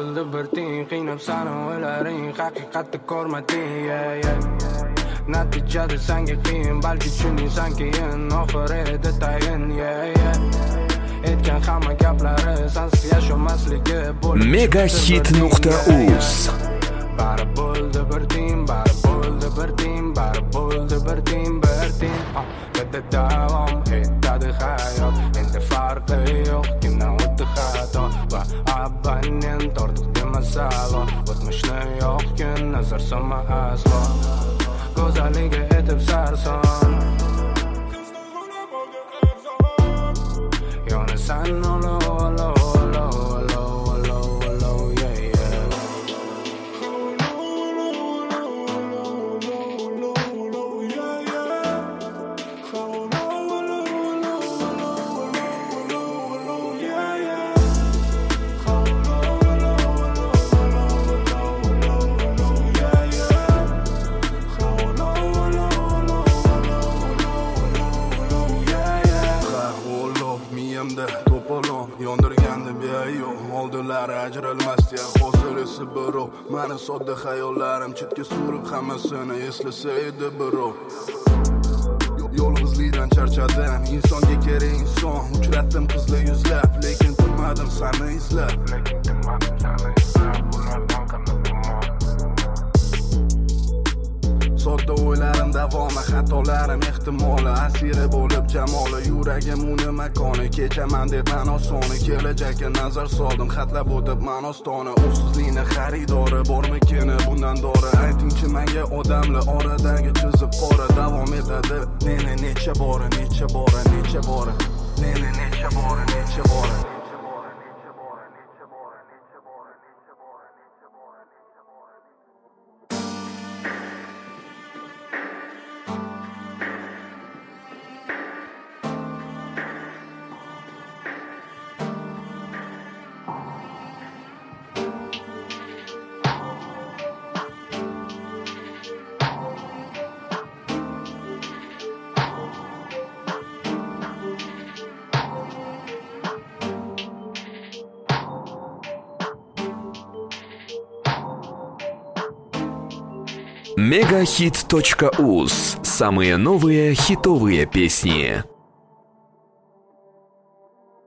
bo'ldi bir tiyin qiynab sani o'ylaring haqiqatni ko'rmading natijada senga qiyin balki tushundingsan keyin oxiri edi tayin aytgan hamma gaplari sensiz yasholmasligi bo'lib Megahit.uz bari bo'ldi bir tiyin bari bo'ldi bir tiyin bari bo'ldi bir tiyin Dada davom etadi hayot endi farqi yo'q kimdan o'tdi xato va abonent ortiq demasalo o'tmishni yo'q kun nazar solma aslo go'zalligi etib sarson yonasan olo olo olo olo olo olo to'polon yondirgandi beayov oldilari ajralmasdi hozir esa birov mani sodda xayollarim chetga surib hammasini eslasa edi birov yolg'izlikdan charchadim insonga kerak inson uchratdim qizli yuzlab lekin tinmadim sani izlab sodda o'ylarim davomi xatolarim ehtimoli asiri bo'lib jamoli yuragim uni makoni kechaman deb man osoni kelajakka nazar soldim xatlab o'tib man ostona o'sizlikni xaridori bormikini bundan dori aytingchi menga odamli oradagi chiziq qora davom etadi necha bora necha bora necha bora necha bora necha bora Megahit.uz. Самые новые хитовые песни.